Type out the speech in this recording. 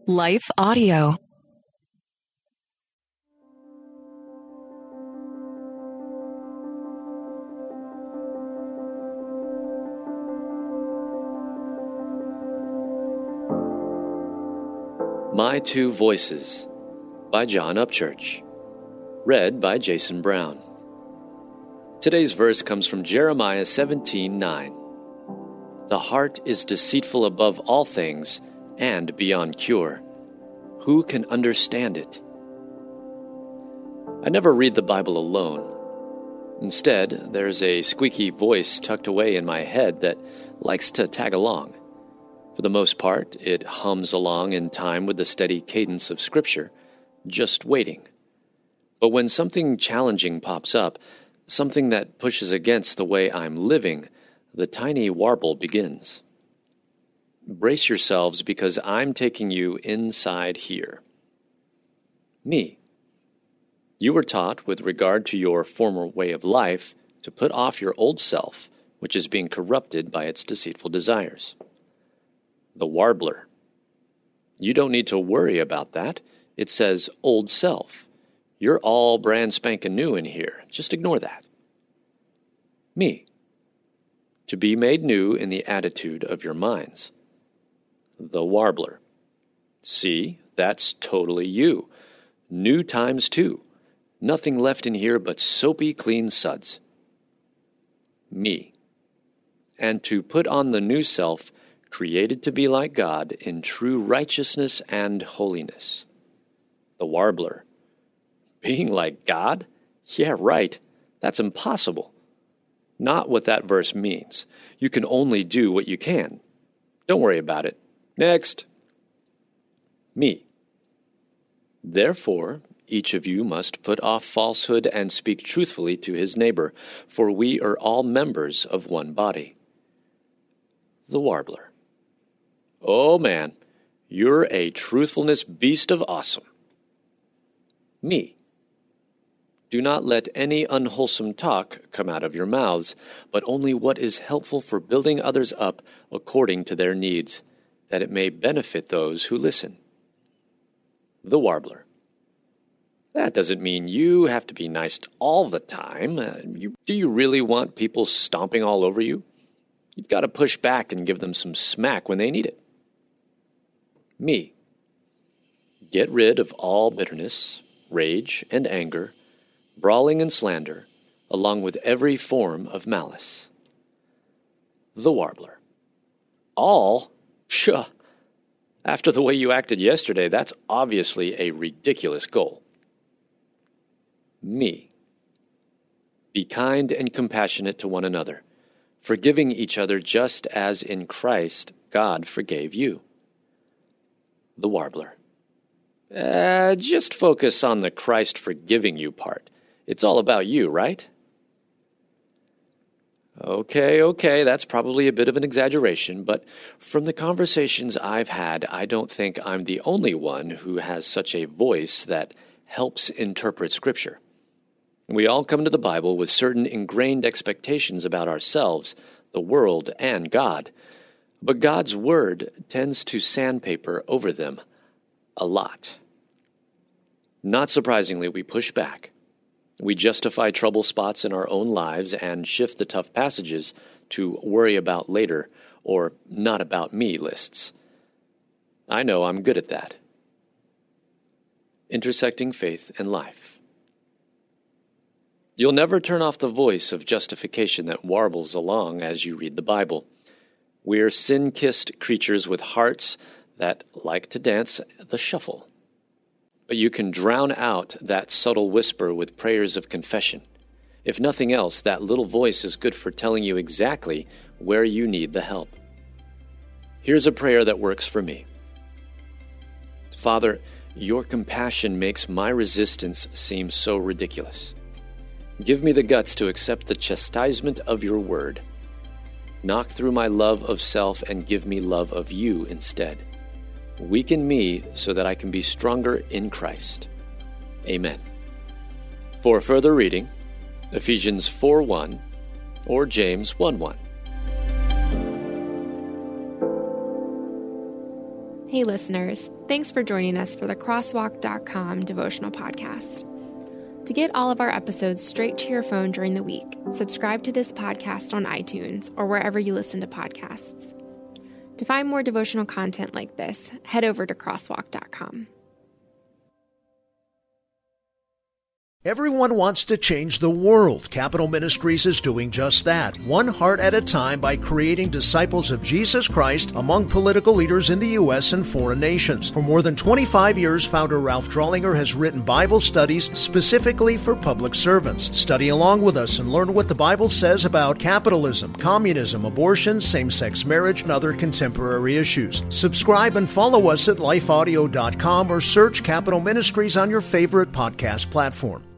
Life Audio. My Two Voices by John Upchurch. Read by Jason Brown. Today's verse comes from Jeremiah 17:9. The heart is deceitful above all things and beyond cure. Who can understand it? I never read the Bible alone. Instead, there's a squeaky voice tucked away in my head that likes to tag along. For the most part, it hums along in time with the steady cadence of Scripture, just waiting. But when something challenging pops up, something that pushes against the way I'm living, the tiny warble begins. Brace yourselves because I'm taking you inside here. Me. You were taught, with regard to your former way of life, to put off your old self, which is being corrupted by its deceitful desires. The warbler. You don't need to worry about that. It says old self. You're all brand spanking new in here. Just ignore that. Me. To be made new in the attitude of your minds. The warbler. See, that's totally you. New times two. Nothing left in here but soapy clean suds. Me. And to put on the new self, created to be like God in true righteousness and holiness. The warbler. Being like God? Yeah, right. That's impossible. Not what that verse means. You can only do what you can. Don't worry about it. Next. Me. Therefore, each of you must put off falsehood and speak truthfully to his neighbor, for we are all members of one body. The warbler. Oh man, you're a truthfulness beast of awesome. Me. Do not let any unwholesome talk come out of your mouths, but only what is helpful for building others up according to their needs, that it may benefit those who listen. The warbler. That doesn't mean you have to be nice all the time. Do you really want people stomping all over you? You've got to push back and give them some smack when they need it. Me. Get rid of all bitterness, rage, and anger, brawling and slander, along with every form of malice. The warbler. All? Pshaw! After the way you acted yesterday, that's obviously a ridiculous goal. Me. Be kind and compassionate to one another, forgiving each other just as in Christ God forgave you. The warbler. Just focus on the Christ forgiving you part. It's all about you, right? Okay, that's probably a bit of an exaggeration, but from the conversations I've had, I don't think I'm the only one who has such a voice that helps interpret Scripture. We all come to the Bible with certain ingrained expectations about ourselves, the world, and God, but God's Word tends to sandpaper over them a lot. Not surprisingly, we push back. We justify trouble spots in our own lives and shift the tough passages to worry about later or not about me lists. I know I'm good at that. Intersecting faith and life. You'll never turn off the voice of justification that warbles along as you read the Bible. We're sin-kissed creatures with hearts that like to dance the shuffle. But you can drown out that subtle whisper with prayers of confession. If nothing else, that little voice is good for telling you exactly where you need the help. Here's a prayer that works for me. Father, your compassion makes my resistance seem so ridiculous. Give me the guts to accept the chastisement of your word. Knock through my love of self and give me love of you instead. Weaken me so that I can be stronger in Christ. Amen. For further reading, Ephesians 4:1 or James 1:1. Hey listeners, thanks for joining us for the Crosswalk.com devotional podcast. To get all of our episodes straight to your phone during the week, subscribe to this podcast on iTunes or wherever you listen to podcasts. To find more devotional content like this, head over to Crosswalk.com. Everyone wants to change the world. Capital Ministries is doing just that, one heart at a time, by creating disciples of Jesus Christ among political leaders in the U.S. and foreign nations. For more than 25 years, founder Ralph Drollinger has written Bible studies specifically for public servants. Study along with us and learn what the Bible says about capitalism, communism, abortion, same-sex marriage, and other contemporary issues. Subscribe and follow us at lifeaudio.com or search Capital Ministries on your favorite podcast platform.